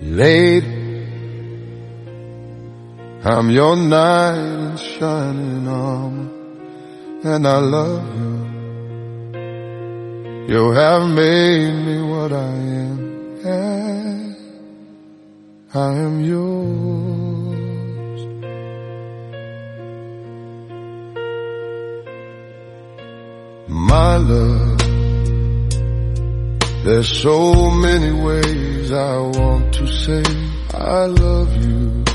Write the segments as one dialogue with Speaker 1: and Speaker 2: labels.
Speaker 1: Lady, I'm your knight in shining armor, and I love you. You have made me what I am, and I am yours. My love, there's so many ways I want to say I love you.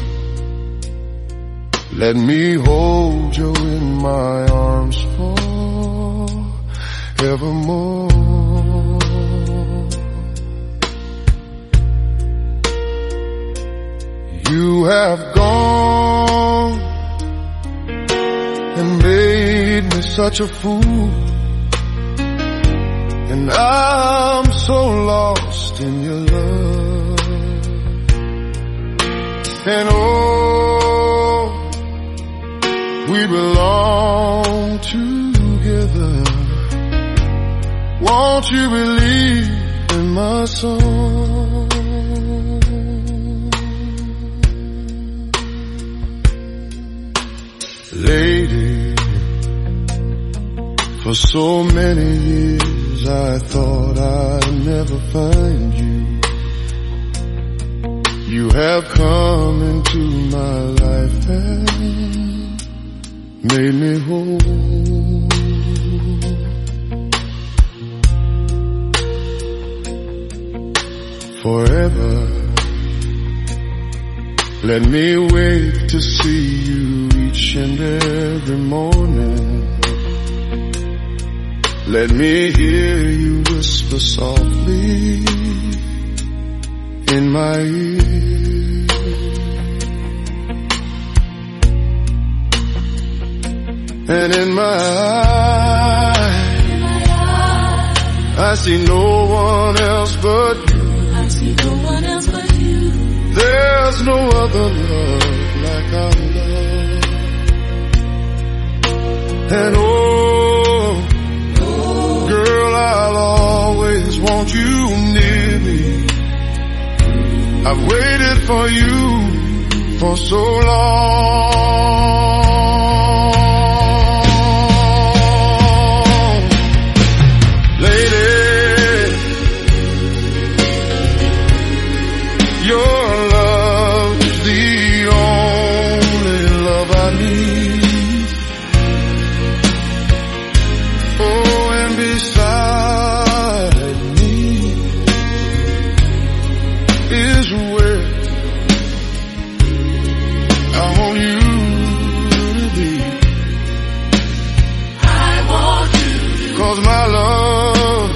Speaker 1: Let me hold you in my arms forevermore. You have gone and made me such a fool, and I'm so lost in your love. And oh, we belong together. Won't you believe in my song? Lady, for so many years I thought I'd never find you. You have come into my life and made me whole. Forever, let me wait to see you each and every morning. Let me hear you whisper softly in my ear. And in my eyes, I see no one else but you.
Speaker 2: I see no one else but you.
Speaker 1: There's no other love like our love. And oh, girl, I'll always want you near me. I've waited for you for so long. Lady, your love is the only love I need. Oh, and beside me is where I want you to be.
Speaker 2: I want you to
Speaker 1: 'Cause my love,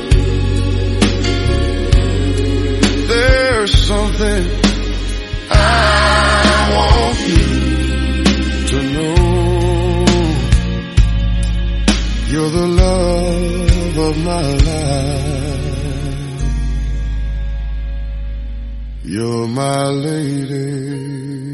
Speaker 1: there's something I want you to know. You're the love of my life. You're my lady.